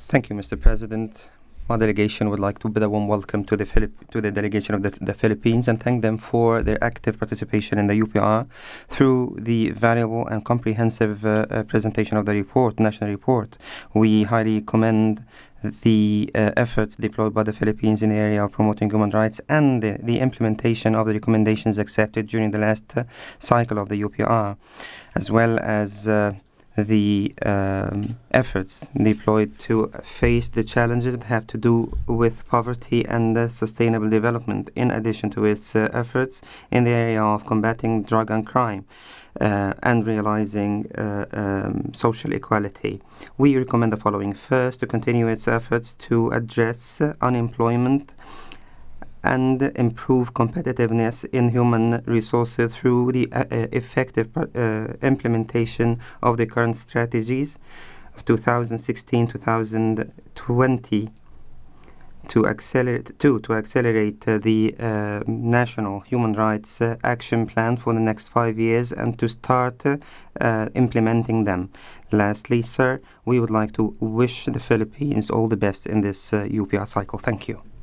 Thank you, Mr. President. My delegation would like to bid a warm welcome to the delegation of the Philippines and thank them for their active participation in the UPR through the valuable and comprehensive presentation of the national report. We highly commend the efforts deployed by the Philippines in the area of promoting human rights and the implementation of the recommendations accepted during the last cycle of the UPR, as well as the efforts deployed to face the challenges that have to do with poverty and sustainable development, in addition to its efforts in the area of combating drug and crime. And realizing social equality. We recommend the following. First, to continue its efforts to address unemployment and improve competitiveness in human resources through the effective implementation of the current strategies of 2016-2020 to accelerate the national human rights action plan for the next 5 years and to start implementing them. Lastly, sir, we would like to wish the Philippines all the best in this UPR cycle. Thank you.